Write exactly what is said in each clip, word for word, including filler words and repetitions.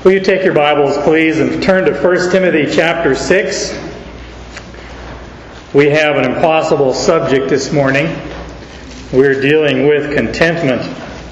Will you take your Bibles, please, and turn to First Timothy chapter six. We have an impossible subject this morning. We're dealing with contentment.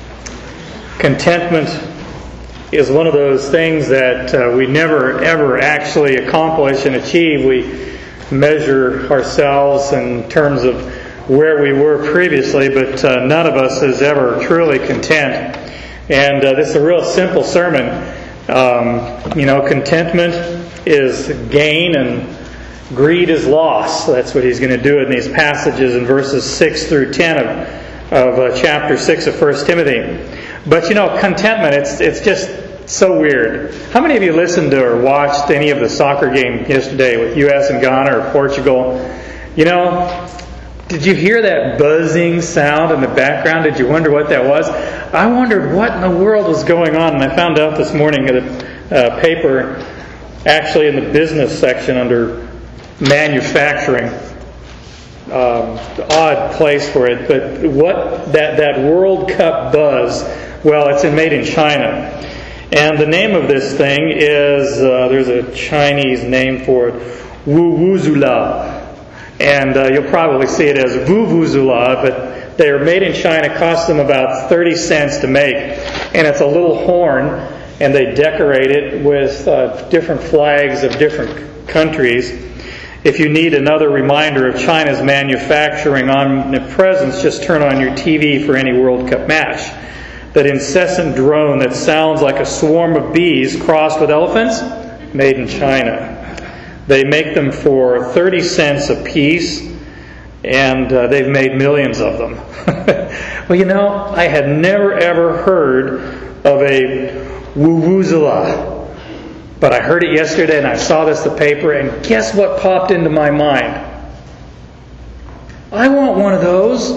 Contentment is one of those things that uh, we never, ever actually accomplish and achieve. We measure ourselves in terms of where we were previously, but uh, none of us is ever truly content. And uh, this is a real simple sermon. Um, you know, contentment is gain and greed is loss. That's what he's going to do in these passages in verses six through ten of, of uh, chapter six of First Timothy. But you know, contentment, it's it's just so weird. How many of you listened to or watched any of the soccer game yesterday with U S and Ghana or Portugal? You know, did you hear that buzzing sound in the background? Did you wonder what that was? I wondered what in the world was going on, and I found out this morning at a uh, paper, actually in the business section under manufacturing, um, the odd place for it, but what that, that World Cup buzz, well, it's in, made in China. And the name of this thing is, uh, there's a Chinese name for it, Vuvuzela. And uh, you'll probably see it as Vuvuzela, but they are made in China, cost them about thirty cents to make. And it's a little horn, and they decorate it with uh, different flags of different countries. If you need another reminder of China's manufacturing omnipresence, just turn on your T V for any World Cup match. That incessant drone that sounds like a swarm of bees crossed with elephants, made in China. They make them for thirty cents a piece, and uh, they've made millions of them. Well, you know, I had never ever heard of a Vuvuzela, but I heard it yesterday, and I saw this in the paper, and guess what popped into my mind? I want one of those.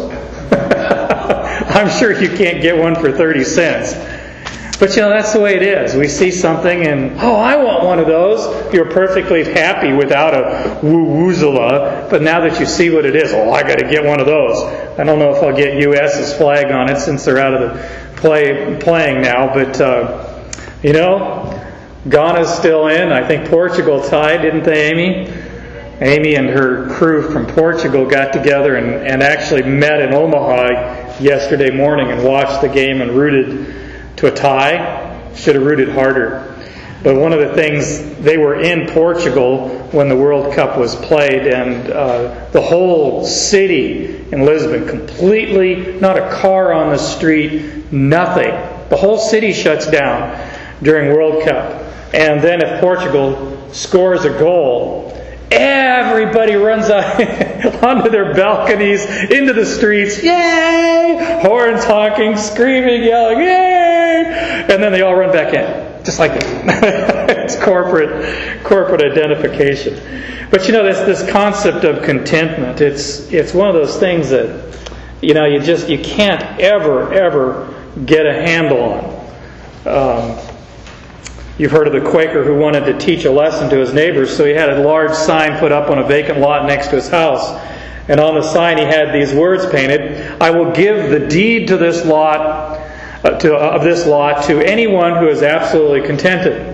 I'm sure you can't get one for thirty cents. But you know, that's the way it is. We see something and, oh, I want one of those. You're perfectly happy without a Vuvuzela, but now that you see what it is, oh, I got to get one of those. I don't know if I'll get U S's flag on it since they're out of the play playing now, but uh, you know, Ghana's still in. I think Portugal tied, didn't they, Amy? Amy and her crew from Portugal got together and, and actually met in Omaha yesterday morning and watched the game and rooted to a tie. Should have rooted harder. But one of the things, they were in Portugal when the World Cup was played, and uh, the whole city in Lisbon, completely, not a car on the street, nothing. The whole city shuts down during World Cup. And then if Portugal scores a goal, everybody runs out onto their balconies, into the streets, yay! Horns honking, screaming, yelling, yay! And then they all run back in, just like this. It's corporate corporate identification. But you know, this this concept of contentment, it's it's one of those things that, you know, you just you can't ever ever get a handle on. Um, You've heard of the Quaker who wanted to teach a lesson to his neighbors, so he had a large sign put up on a vacant lot next to his house. And on the sign he had these words painted, "I will give the deed to this lot, uh, to, uh, of this lot to anyone who is absolutely contented."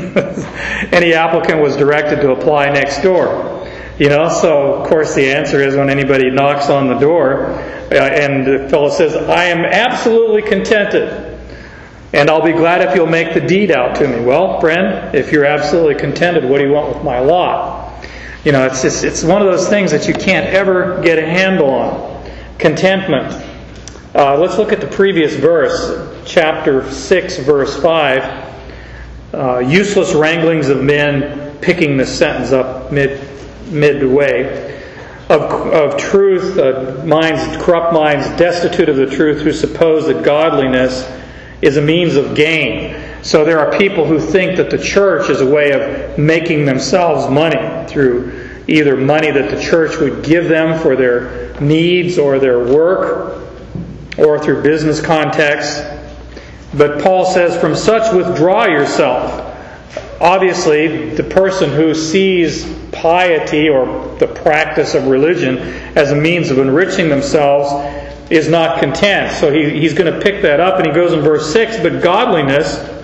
Any applicant was directed to apply next door. You know, so of course the answer is when anybody knocks on the door, uh, and the fellow says, "I am absolutely contented. And I'll be glad if you'll make the deed out to me." Well, friend, if you're absolutely contented, what do you want with my lot? You know, it's just, it's one of those things that you can't ever get a handle on. Contentment. Uh, let's look at the previous verse, chapter six, verse five. Uh, useless wranglings of men, picking the sentence up mid midway. Of, of truth, uh, minds, corrupt minds, destitute of the truth, who suppose that godliness is a means of gain. So there are people who think that the church is a way of making themselves money through either money that the church would give them for their needs or their work, or through business contexts. But Paul says, from such withdraw yourself. Obviously, the person who sees piety or the practice of religion as a means of enriching themselves is not content. So he, he's going to pick that up, and he goes in verse six, but godliness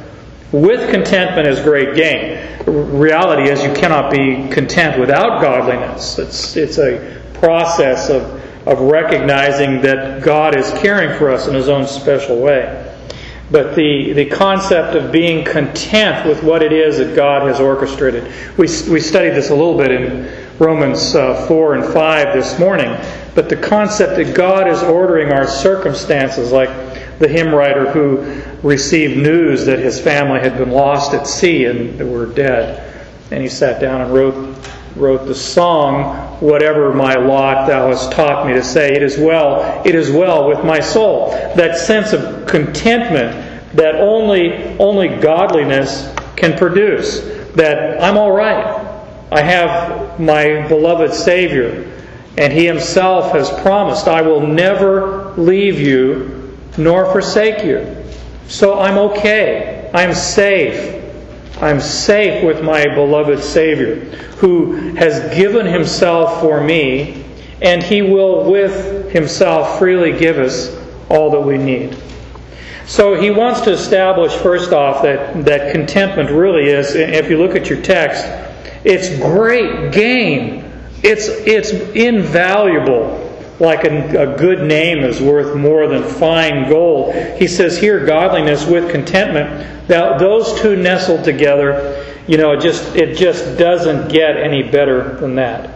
with contentment is great gain. Reality is you cannot be content without godliness. It's it's a process of, of recognizing that God is caring for us in His own special way. But the, the concept of being content with what it is that God has orchestrated. We, we studied this a little bit in Romans uh, four and five this morning. But the concept that God is ordering our circumstances, like the hymn writer who received news that his family had been lost at sea and they were dead. And he sat down and wrote wrote the song, "Whatever my lot thou hast taught me to say, it is well, it is well with my soul." That sense of contentment that only only godliness can produce. That I'm all right. I have my beloved Savior, and He Himself has promised, "I will never leave you nor forsake you." So I'm okay. I'm safe. I'm safe with my beloved Savior, who has given Himself for me, and He will with Himself freely give us all that we need. So he wants to establish, first off, that, that contentment really is, if you look at your text, it's great gain. It's, it's invaluable. Like a, a good name is worth more than fine gold. He says here, godliness with contentment. Now, those two nestled together, you know, it just it just doesn't get any better than that.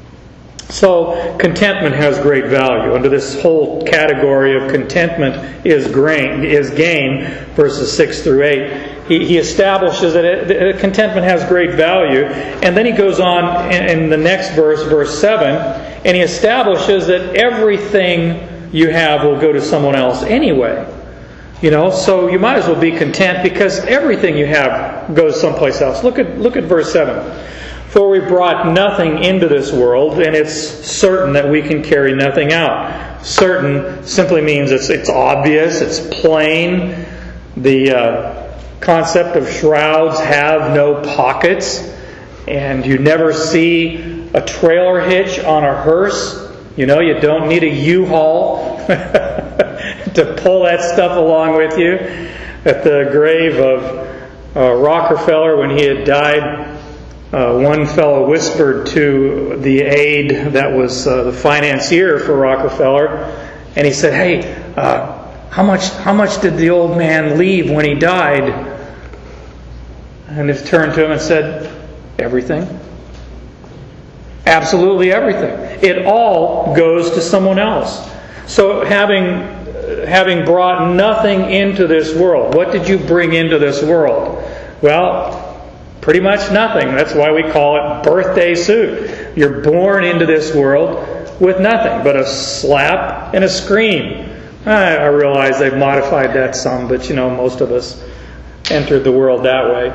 So, contentment has great value. Under this whole category of contentment is gain, is gain, verses six through eight. He, he establishes that it, contentment has great value, and then he goes on in, in the next verse, verse seven, and he establishes that everything you have will go to someone else anyway. You know, so you might as well be content because everything you have goes someplace else. Look at look at verse seven. For we brought nothing into this world, and it's certain that we can carry nothing out. Certain simply means it's it's obvious, it's plain. The uh, concept of shrouds have no pockets, and you never see a trailer hitch on a hearse. You know, you don't need a U-Haul to pull that stuff along with you. At the grave of uh, Rockefeller, when he had died, Uh, one fellow whispered to the aide that was uh, the financier for Rockefeller, and he said, "Hey, uh, how much how much did the old man leave when he died?" And he turned to him and said, "Everything. Absolutely everything. It all goes to someone else." So having having brought nothing into this world, what did you bring into this world? Well, pretty much nothing. That's why we call it birthday suit. You're born into this world with nothing but a slap and a scream. I, I realize they've modified that some, but you know, most of us entered the world that way.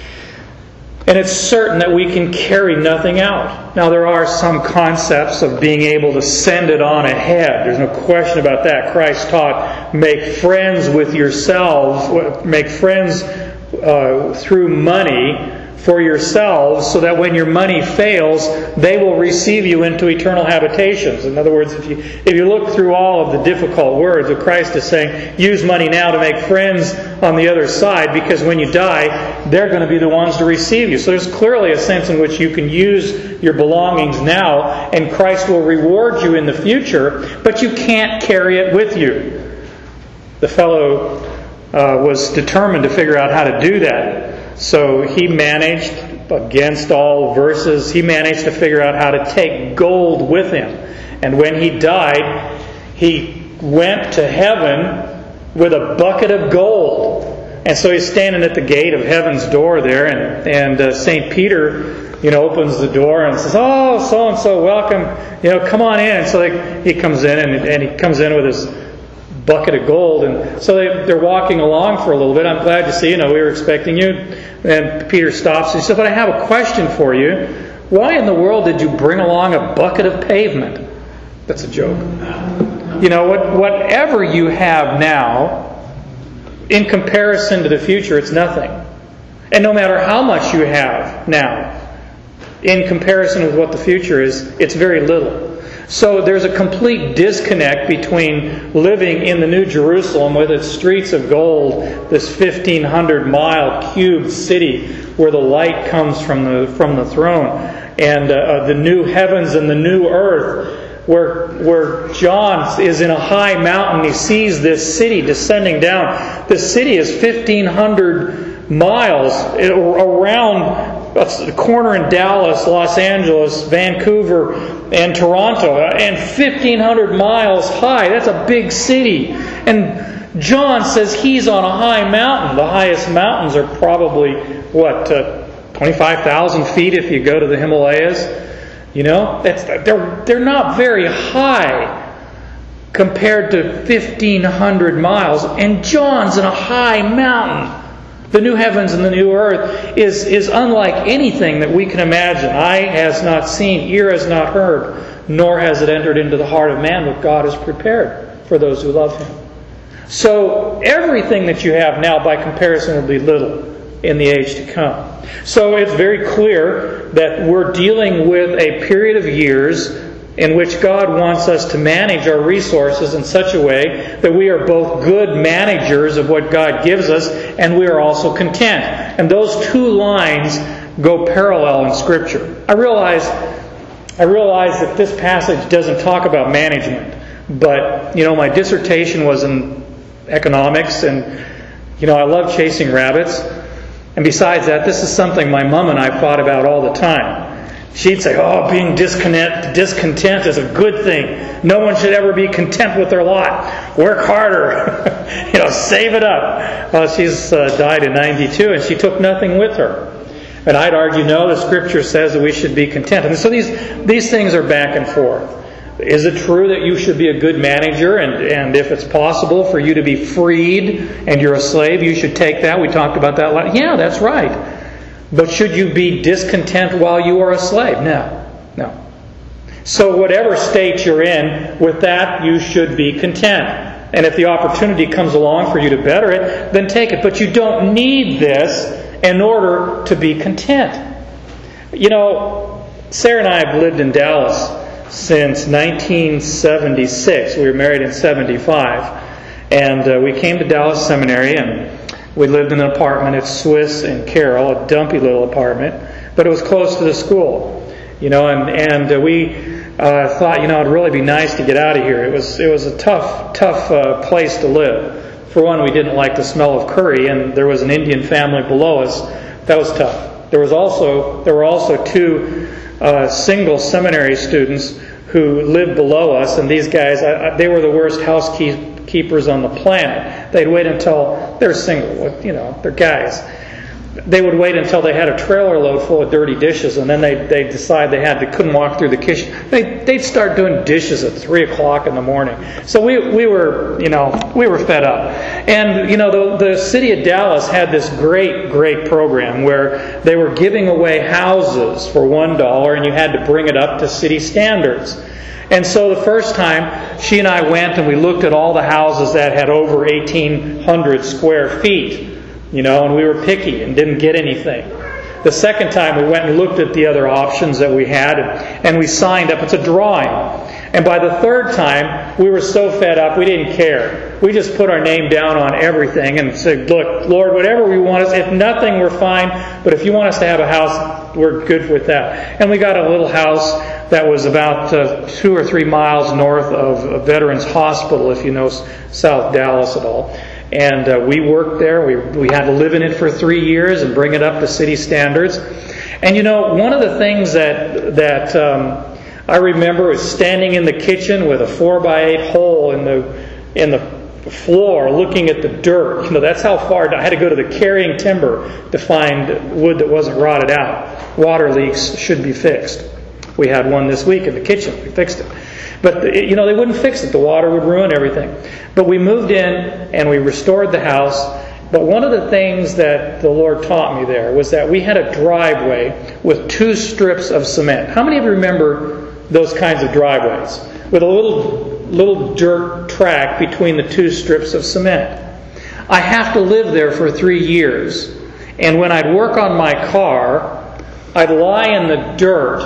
And it's certain that we can carry nothing out. Now, there are some concepts of being able to send it on ahead. There's no question about that. Christ taught, make friends with yourselves, make friends uh, through money for yourselves, so that when your money fails, they will receive you into eternal habitations. In other words, if you if you look through all of the difficult words, what Christ is saying, use money now to make friends on the other side, because when you die, they're going to be the ones to receive you. So there's clearly a sense in which you can use your belongings now, and Christ will reward you in the future, but you can't carry it with you. The fellow uh, was determined to figure out how to do that. So he managed, against all verses, he managed to figure out how to take gold with him. And when he died, he went to heaven with a bucket of gold. And so he's standing at the gate of heaven's door there, and, and uh, Saint Peter, you know, opens the door and says, "Oh, so-and-so, welcome, you know, come on in." And so they, he comes in, and, and he comes in with his bucket of gold, and so they, they're walking along for a little bit. "I'm glad to see you. No, we were expecting you." And Peter stops and he says, "But I have a question for you. Why in the world did you bring along a bucket of pavement?" That's a joke. You know, what, whatever you have now, in comparison to the future, it's nothing. And no matter how much you have now, in comparison with what the future is, it's very little. So there's a complete disconnect between living in the New Jerusalem with its streets of gold, this fifteen hundred mile cubed city where the light comes from the from the throne, and uh, the new heavens and the new earth, where where John is in a high mountain. He sees this city descending down. This city is fifteen hundred miles around. A corner in Dallas, Los Angeles, Vancouver, and Toronto, and fifteen hundred miles high. That's a big city. And John says he's on a high mountain. The highest mountains are probably, what, uh, twenty-five thousand feet if you go to the Himalayas. You know, that's, they're, they're not very high compared to fifteen hundred miles. And John's in a high mountain. The new heavens and the new earth is, is unlike anything that we can imagine. Eye has not seen, ear has not heard, nor has it entered into the heart of man what God has prepared for those who love Him. So everything that you have now by comparison will be little in the age to come. So it's very clear that we're dealing with a period of years in which God wants us to manage our resources in such a way that we are both good managers of what God gives us, and we are also content. And those two lines go parallel in Scripture. I realize, I realize that this passage doesn't talk about management, but you know, my dissertation was in economics, and you know, I love chasing rabbits. And besides that, this is something my mom and I fought about all the time. She'd say, oh, being discontent, discontent is a good thing. No one should ever be content with their lot. Work harder. you know, save it up. Well, she's uh, died in ninety-two, and she took nothing with her. And I'd argue, no, the Scripture says that we should be content. And so these, these things are back and forth. Is it true that you should be a good manager, and, and if it's possible for you to be freed and you're a slave, you should take that? We talked about that a lot. Yeah, that's right. But should you be discontent while you are a slave? No. No. So whatever state you're in, with that you should be content. And if the opportunity comes along for you to better it, then take it. But you don't need this in order to be content. You know, Sarah and I have lived in Dallas since nineteen seventy-six. We were married in seventy-five. And uh, we came to Dallas Seminary, and we lived in an apartment at Swiss and Carroll, a dumpy little apartment, but it was close to the school, you know. And and uh, we uh, thought, you know, it'd really be nice to get out of here. It was it was a tough tough uh, place to live. For one, we didn't like the smell of curry, and there was an Indian family below us. That was tough. There was also there were also two uh, single seminary students who lived below us, and these guys, I, I, they were the worst housekeepers on the planet. They'd wait until they're single, you know, they're guys. They would wait until they had a trailer load full of dirty dishes, and then they they decide they had they couldn't walk through the kitchen. They they'd start doing dishes at three o'clock in the morning. So we we were you know we were fed up, and you know the the city of Dallas had this great great program where they were giving away houses for one dollar, and you had to bring it up to city standards. And so the first time, she and I went and we looked at all the houses that had over eighteen hundred square feet. You know, and we were picky and didn't get anything. The second time we went and looked at the other options that we had, and, and we signed up. It's a drawing. And by the third time, we were so fed up, we didn't care. We just put our name down on everything and said, look, Lord, whatever we want us, if nothing, we're fine. But if you want us to have a house, we're good with that. And we got a little house that was about uh, two or three miles north of a Veterans Hospital, if you know South Dallas at all. And uh, we worked there. We we had to live in it for three years and bring it up to city standards. And you know, one of the things that that um, I remember was standing in the kitchen with a four by eight hole in the in the floor, looking at the dirt. You know, that's how far I had to go to the carrying timber to find wood that wasn't rotted out. Water leaks should be fixed. We had one this week in the kitchen. We fixed it. But, you know, they wouldn't fix it. The water would ruin everything. But we moved in and we restored the house. But one of the things that the Lord taught me there was that we had a driveway with two strips of cement. How many of you remember those kinds of driveways? With a little little dirt track between the two strips of cement. I have to live there for three years. And when I'd work on my car, I'd lie in the dirt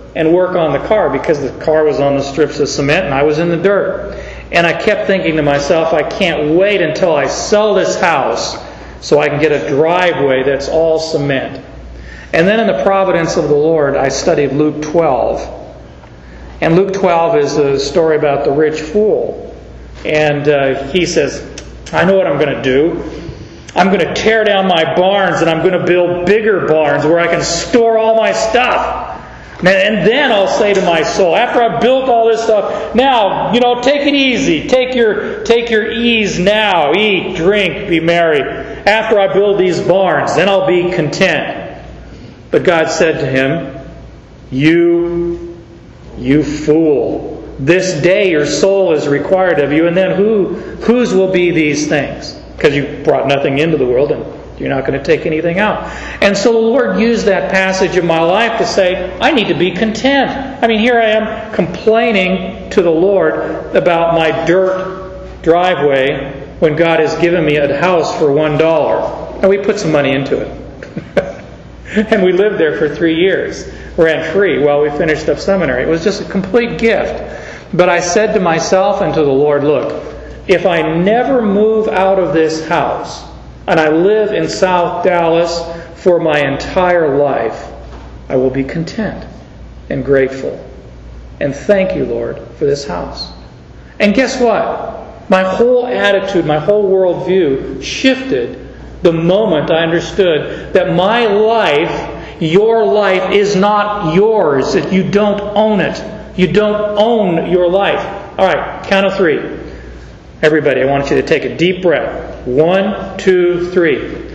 and work on the car because the car was on the strips of cement and I was in the dirt. And I kept thinking to myself, I can't wait until I sell this house so I can get a driveway that's all cement. And then in the providence of the Lord, I studied Luke twelve. And Luke twelve is a story about the rich fool. And uh, he says, I know what I'm going to do. I'm going to tear down my barns and I'm going to build bigger barns where I can store all my stuff. And then I'll say to my soul, after I've built all this stuff, now, you know, take it easy. Take your, take your ease now. Eat, drink, be merry. After I build these barns, then I'll be content. But God said to him, You, you fool. This day your soul is required of you, and then who, whose will be these things? Because you brought nothing into the world, and you're not going to take anything out. And so the Lord used that passage of my life to say, I need to be content. I mean, here I am complaining to the Lord about my dirt driveway when God has given me a house for one dollar. And we put some money into it. And we lived there for three years, rent-free, while we finished up seminary. It was just a complete gift. But I said to myself and to the Lord, look, if I never move out of this house, and I live in South Dallas for my entire life, I will be content and grateful. And thank you, Lord, for this house. And guess what? My whole attitude, my whole worldview shifted the moment I understood that my life, your life, is not yours. That you don't own it. You don't own your life. All right, count of three. Everybody, I want you to take a deep breath. One, two, three.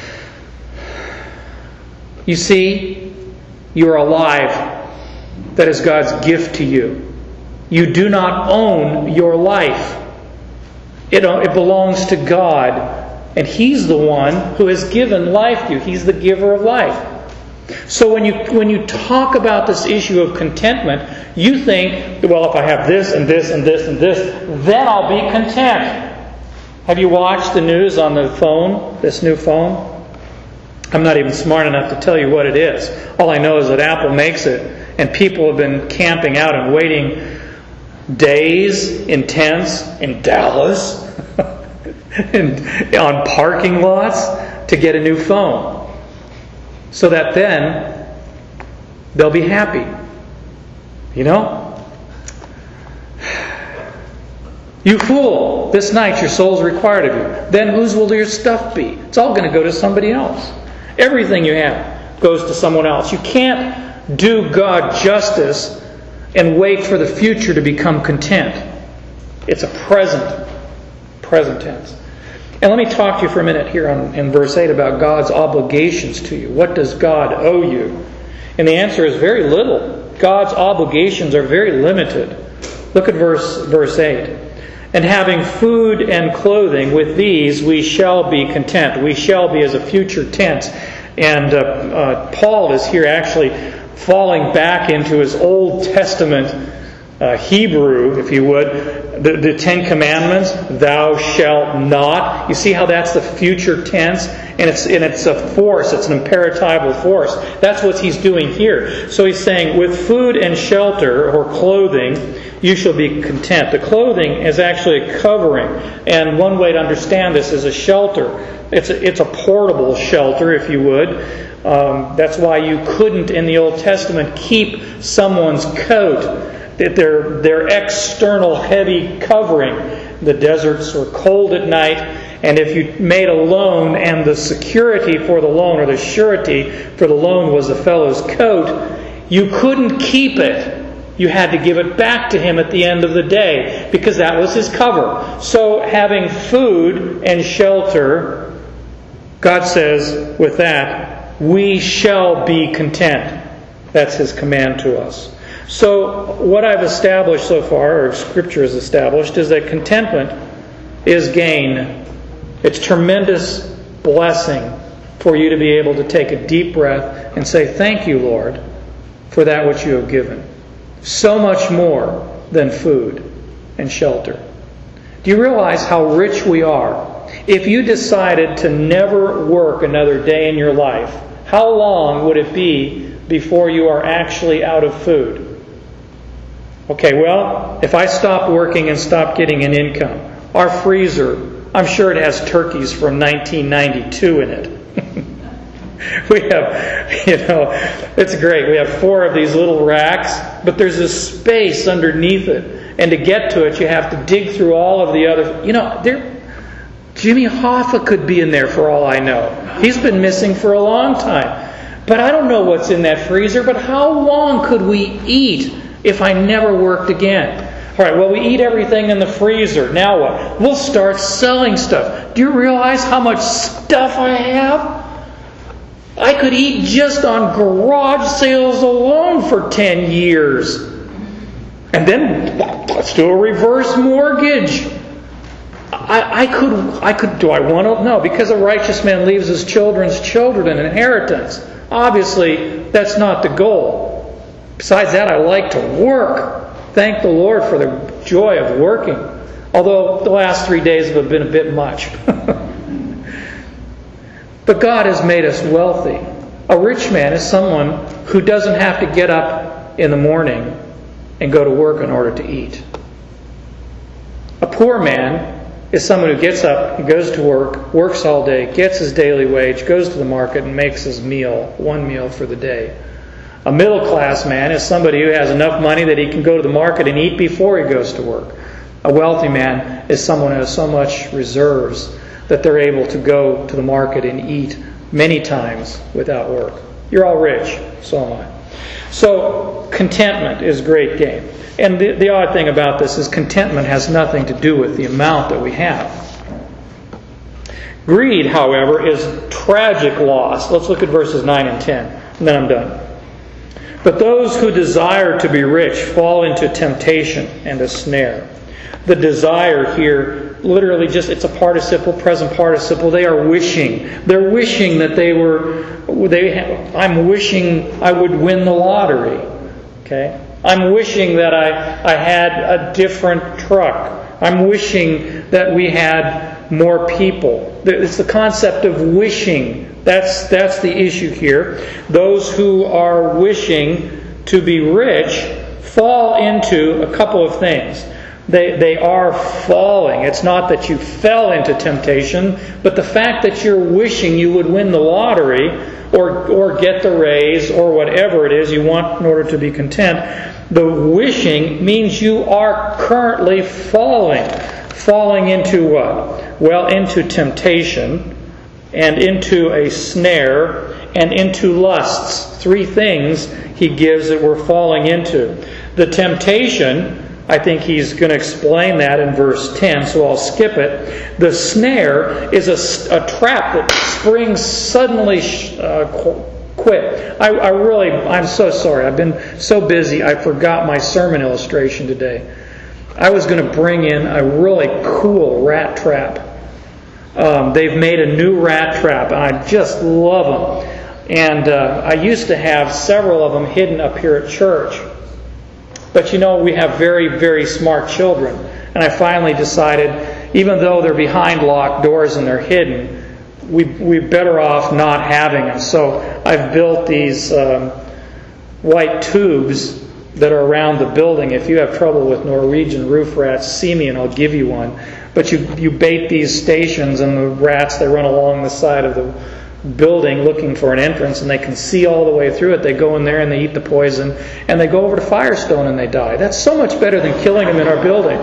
You see, you are alive. That is God's gift to you. You do not own your life. It, it belongs to God. And He's the one who has given life to you. He's the giver of life. So when you when you talk about this issue of contentment, you think, well, if I have this and this and this and this, then I'll be content. Have you watched the news on the phone, this new phone? I'm not even smart enough to tell you what it is. All I know is that Apple makes it, and people have been camping out and waiting days in tents in Dallas and on parking lots to get a new phone. So that then they'll be happy. You know? You fool! This night your soul is required of you. Then whose will your stuff be? It's all going to go to somebody else. Everything you have goes to someone else. You can't do God justice and wait for the future to become content. It's a present, present tense. And let me talk to you for a minute here on, in verse eight about God's obligations to you. What does God owe you? And the answer is very little. God's obligations are very limited. Look at verse, verse eight. And having food and clothing, with these we shall be content. We shall be as a future tense. And uh, uh, Paul is here actually falling back into his Old Testament uh, Hebrew, if you would, the, the Ten Commandments, thou shalt not. You see how that's the future tense? And it's, and it's a force, it's an imperatival force. That's what he's doing here. So he's saying, with food and shelter, or clothing, you shall be content. The clothing is actually a covering. And one way to understand this is a shelter. It's a, it's a portable shelter, if you would. Um, that's why you couldn't, in the Old Testament, keep someone's coat. That their, their external heavy covering. The deserts were cold at night, and if you made a loan and the security for the loan, or the surety for the loan, was the fellow's coat, you couldn't keep it. You had to give it back to him at the end of the day, because that was his cover. So having food and shelter, God says with that, we shall be content. That's His command to us. So what I've established so far, or Scripture has established, is that contentment is gain. It's tremendous blessing for you to be able to take a deep breath and say, thank you, Lord, for that which you have given. So much more than food and shelter. Do you realize how rich we are? If you decided to never work another day in your life, how long would it be before you are actually out of food. Okay, well, if I stop working and stop getting an income, our freezer, I'm sure it has turkeys from nineteen ninety-two in it. We have, you know, it's great. We have four of these little racks, but there's a space underneath it. And to get to it, you have to dig through all of the other... You know, there, Jimmy Hoffa could be in there for all I know. He's been missing for a long time. But I don't know what's in that freezer, but how long could we eat if I never worked again? All right, well, we eat everything in the freezer. Now what? We'll start selling stuff. Do you realize how much stuff I have? I could eat just on garage sales alone for ten years. And then let's do a reverse mortgage. I, I could, I could, do I want to? No, because a righteous man leaves his children's children an inheritance. Obviously, that's not the goal. Besides that, I like to work. Thank the Lord for the joy of working. Although the last three days have been a bit much. But God has made us wealthy. A rich man is someone who doesn't have to get up in the morning and go to work in order to eat. A poor man is someone who gets up, he goes to work, works all day, gets his daily wage, goes to the market and makes his meal, one meal for the day. A middle class man is somebody who has enough money that he can go to the market and eat before he goes to work. A wealthy man is someone who has so much reserves that they're able to go to the market and eat many times without work. You're all rich, so am I. So contentment is great game. And the, the odd thing about this is contentment has nothing to do with the amount that we have. Greed, however, is tragic loss. Let's look at verses nine and ten, and then I'm done. But those who desire to be rich fall into temptation and a snare. The desire here, literally just, it's a participle, present participle. They are wishing. They're wishing that they were, they. I'm wishing I would win the lottery. Okay? I'm wishing that I, I had a different truck. I'm wishing that we had more people. It's the concept of wishing. That's, that's the issue here. Those who are wishing to be rich fall into a couple of things. They, they are falling. It's not that you fell into temptation, but the fact that you're wishing you would win the lottery or, or get the raise or whatever it is you want in order to be content. The wishing means you are currently falling. Falling into what? Well, into temptation and into a snare and into lusts. Three things he gives that we're falling into. The temptation, I think he's going to explain that in verse ten, so I'll skip it. The snare is a, a trap that springs suddenly uh, quit. I, I really, I'm so sorry. I've been so busy, I forgot my sermon illustration today. I was going to bring in a really cool rat trap. Um, they've made a new rat trap, and I just love them. And uh, I used to have several of them hidden up here at church. But you know, we have very, very smart children. And I finally decided, even though they're behind locked doors and they're hidden, we, we're better off not having them. So I've built these um, white tubes that are around the building. If you have trouble with Norwegian roof rats, see me and I'll give you one. But you, you bait these stations and the rats, they run along the side of the building looking for an entrance and they can see all the way through it. They go in there and they eat the poison and they go over to Firestone and they die. That's so much better than killing them in our building.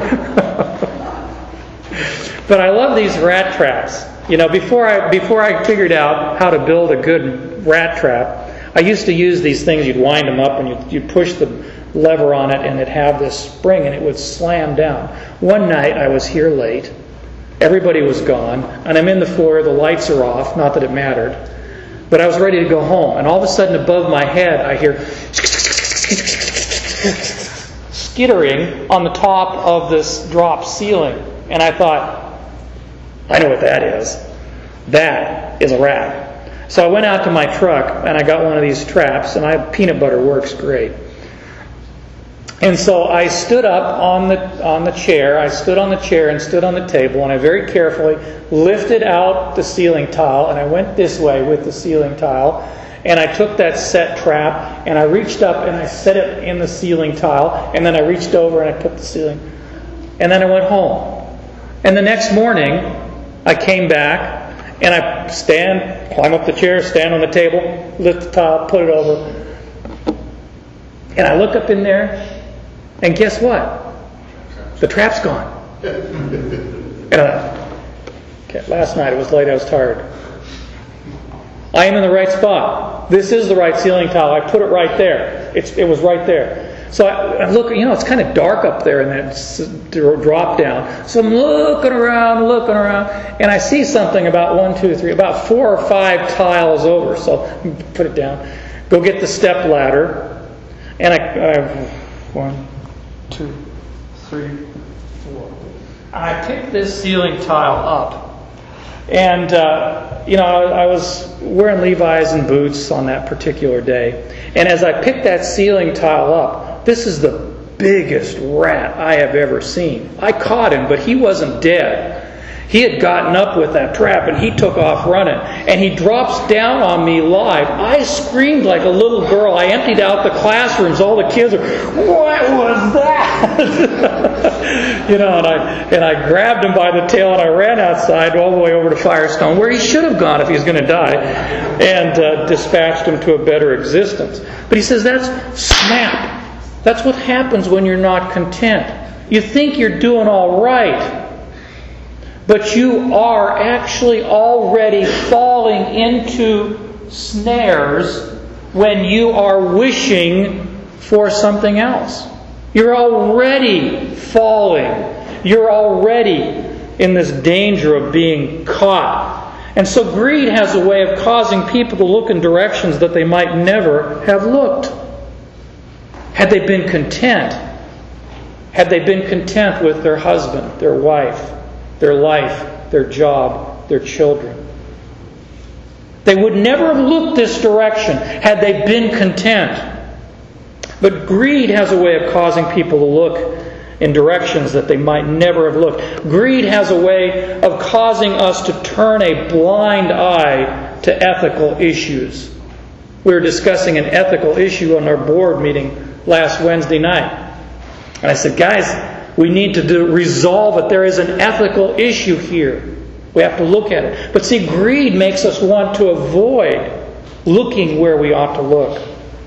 But I love these rat traps. You know, before I before I figured out how to build a good rat trap, I used to use these things. You'd wind them up and you'd, you'd push the lever on it and it'd have this spring and it would slam down. One night I was here late. Everybody was gone, and I'm in the floor, the lights are off, not that it mattered, but I was ready to go home, and all of a sudden above my head I hear skittering on the top of this drop ceiling, and I thought, I know what that is. That is a rat. So I went out to my truck, and I got one of these traps, and I peanut butter works great. And so I stood up on the on the chair. I stood on the chair and stood on the table, and I very carefully lifted out the ceiling tile, and I went this way with the ceiling tile, and I took that set trap and I reached up and I set it in the ceiling tile, and then I reached over and I put the ceiling, and then I went home. And the next morning I came back and I stand, climb up the chair, stand on the table, lift the tile, put it over, and I look up in there, and guess what? The trap's gone. And I, okay, last night it was late, I was tired. I am in the right spot. This is the right ceiling tile. I put it right there. It's, it was right there. So I, I look, you know, it's kind of dark up there in that drop down. So I'm looking around, looking around, and I see something about one, two, three, about four or five tiles over. So I put it down. Go get the step ladder, and I, I one, two, three, four. I picked this ceiling tile up, and uh, you know, I, I was wearing Levi's and boots on that particular day. And as I picked that ceiling tile up, this is the biggest rat I have ever seen. I caught him, but he wasn't dead. He had gotten up with that trap, and he took off running. And he drops down on me live. I screamed like a little girl. I emptied out the classrooms. All the kids were, "What was that?" you know, and I and I grabbed him by the tail, and I ran outside all the way over to Firestone, where he should have gone if he was going to die, and uh, dispatched him to a better existence. But he says that's snap. That's what happens when you're not content. You think you're doing all right, but you are actually already falling into snares when you are wishing for something else. You're already falling. You're already in this danger of being caught. And so greed has a way of causing people to look in directions that they might never have looked. Had they been content, had they been content with their husband, their wife, their life, their job, their children, they would never have looked this direction had they been content. But greed has a way of causing people to look in directions that they might never have looked. Greed has a way of causing us to turn a blind eye to ethical issues. We were discussing an ethical issue on our board meeting last Wednesday night. And I said, guys, we need to do, resolve it. There is an ethical issue here. We have to look at it. But see, greed makes us want to avoid looking where we ought to look.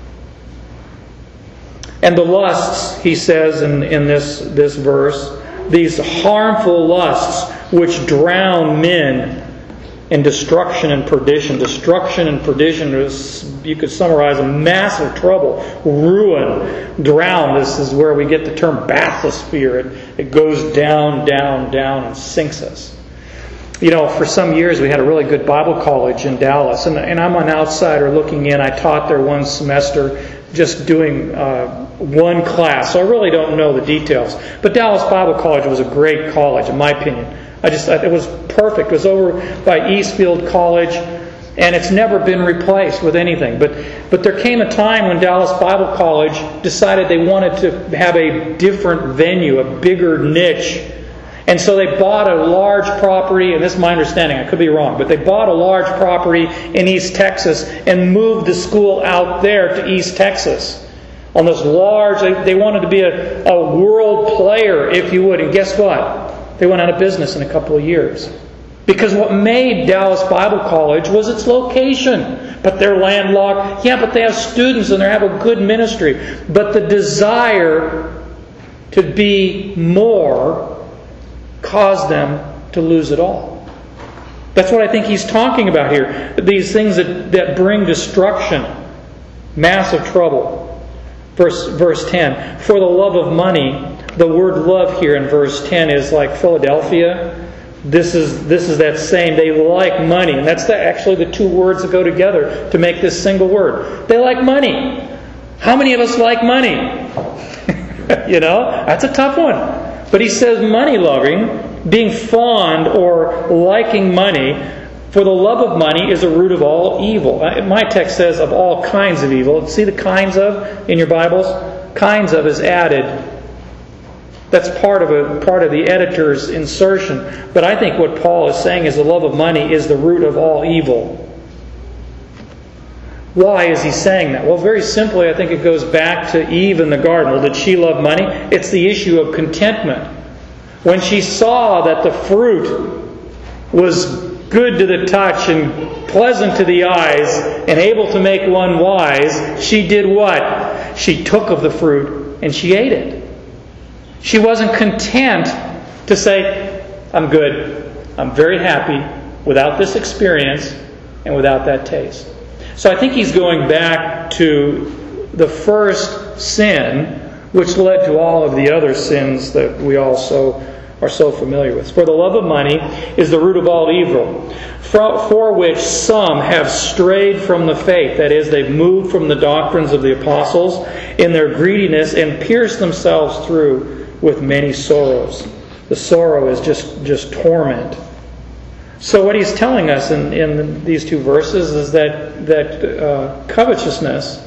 And the lusts, he says in, in this, this verse, these harmful lusts which drown men in destruction and perdition. Destruction and perdition is, you could summarize, a massive trouble, ruin, drown. This is where we get the term bathysphere. It, it goes down, down, down, and sinks us. You know, for some years we had a really good Bible college in Dallas, and, and I'm an outsider looking in. I taught there one semester, just doing uh, one class, so I really don't know the details. But Dallas Bible College was a great college, in my opinion. I just it was perfect. It was over by Eastfield College, and it's never been replaced with anything. But but there came a time when Dallas Bible College decided they wanted to have a different venue, a bigger niche. And so they bought a large property, and this is my understanding, I could be wrong, but they bought a large property in East Texas and moved the school out there to East Texas. On this large, they, they wanted to be a, a world player, if you would. And guess what? They went out of business in a couple of years. Because what made Dallas Bible College was its location. But they're landlocked. Yeah, but they have students and they have a good ministry. But the desire to be more caused them to lose it all. That's what I think he's talking about here. These things that, that bring destruction, massive trouble. Verse, verse ten, for the love of money, the word love here in verse ten is like Philadelphia. This is this is that same, they like money. And that's the, actually the two words that go together to make this single word. They like money. How many of us like money? You know, that's a tough one. But he says money loving, being fond or liking money, for the love of money is a root of all evil. My text says of all kinds of evil. See the kinds of in your Bibles? Kinds of is added. That's part of a part of the editor's insertion. But I think what Paul is saying is the love of money is the root of all evil. Why is he saying that? Well, very simply, I think it goes back to Eve in the garden. Well, did she love money? It's the issue of contentment. When she saw that the fruit was good to the touch and pleasant to the eyes and able to make one wise, she did what? She took of the fruit and she ate it. She wasn't content to say, I'm good, I'm very happy without this experience and without that taste. So I think he's going back to the first sin, which led to all of the other sins that we also are so familiar with. For the love of money is the root of all evil, for, for which some have strayed from the faith. That is, they've moved from the doctrines of the apostles in their greediness and pierced themselves through with many sorrows. The sorrow is just, just torment. So what he's telling us in, in these two verses is that, that uh, covetousness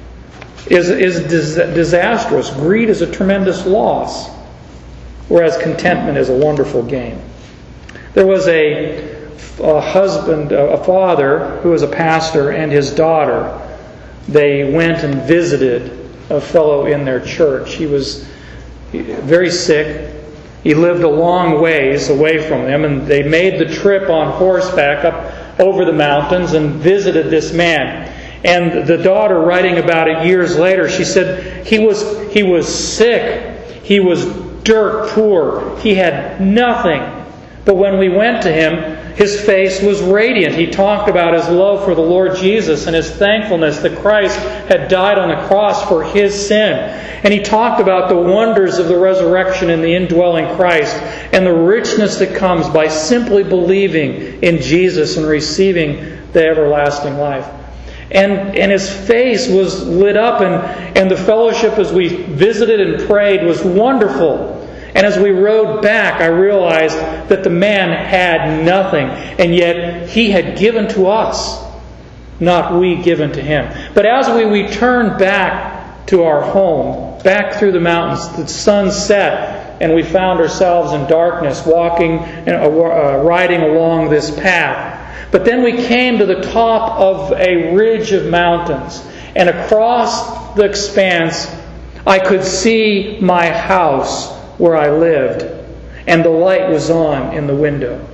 is, is dis- disastrous. Greed is a tremendous loss, whereas contentment is a wonderful gain. There was a, a husband, a father who was a pastor, and his daughter. They went and visited a fellow in their church. He was very sick. He lived a long ways away from them, and they made the trip on horseback up over the mountains and visited this man. And the daughter, writing about it years later, she said he was he was sick. He was dirt poor. He had nothing. But when we went to him, his face was radiant. He talked about his love for the Lord Jesus and his thankfulness that Christ had died on the cross for his sin. And he talked about the wonders of the resurrection and the indwelling Christ and the richness that comes by simply believing in Jesus and receiving the everlasting life. And, and his face was lit up, and, and the fellowship as we visited and prayed was wonderful. And as we rode back, I realized that the man had nothing, and yet he had given to us, not we given to him. But as we returned back to our home, back through the mountains, the sun set, and we found ourselves in darkness, walking, uh, riding along this path. But then we came to the top of a ridge of mountains, and across the expanse, I could see my house where I lived, and the light was on in the window.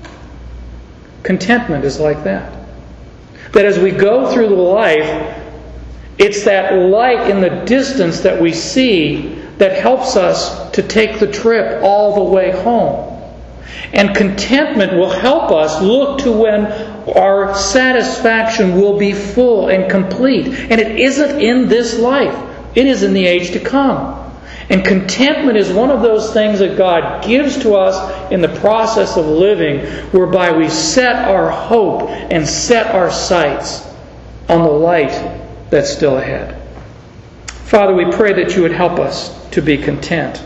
Contentment is like that. That as we go through the life, it's that light in the distance that we see that helps us to take the trip all the way home. And contentment will help us look to when our satisfaction will be full and complete. And it isn't in this life. It is in the age to come. And contentment is one of those things that God gives to us in the process of living, whereby we set our hope and set our sights on the light that's still ahead. Father, we pray that you would help us to be content.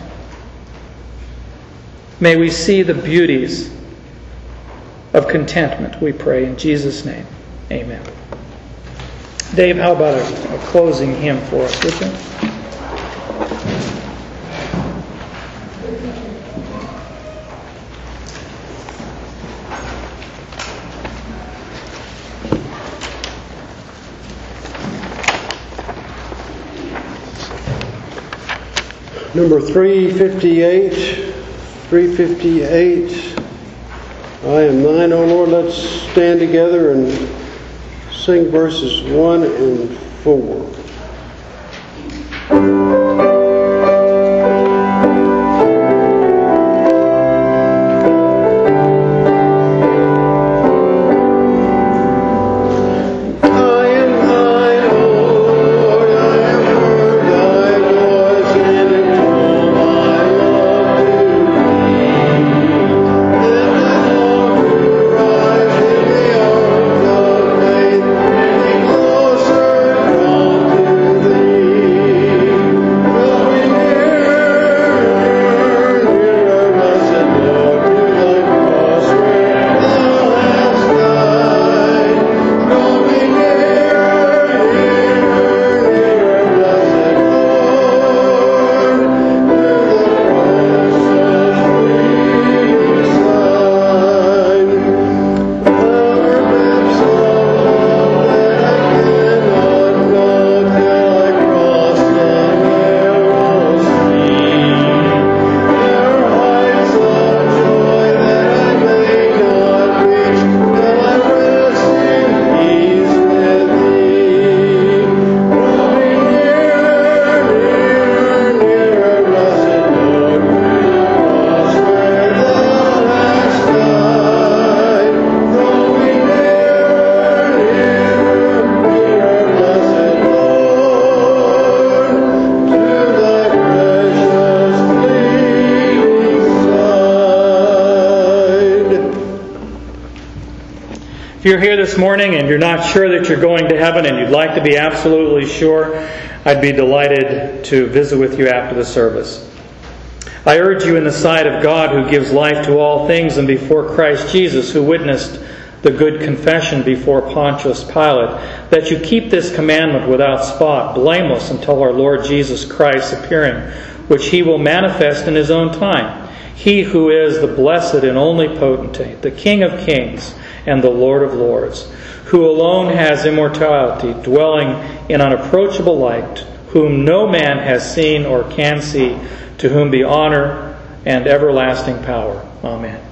May we see the beauties of contentment, we pray in Jesus' name. Amen. Dave, how about a, a closing hymn for us, would you? Number three fifty-eight, three fifty-eight, I am thine, O Lord. Let's stand together and sing verses one and four. Closer If you're here this morning and you're not sure that you're going to heaven and you'd like to be absolutely sure, I'd be delighted to visit with you after the service. I urge you in the sight of God who gives life to all things and before Christ Jesus who witnessed the good confession before Pontius Pilate, that you keep this commandment without spot, blameless until our Lord Jesus Christ's appearing, which He will manifest in His own time. He who is the blessed and only potentate, the King of kings and the Lord of lords, who alone has immortality, dwelling in unapproachable light, whom no man has seen or can see, to whom be honor and everlasting power. Amen.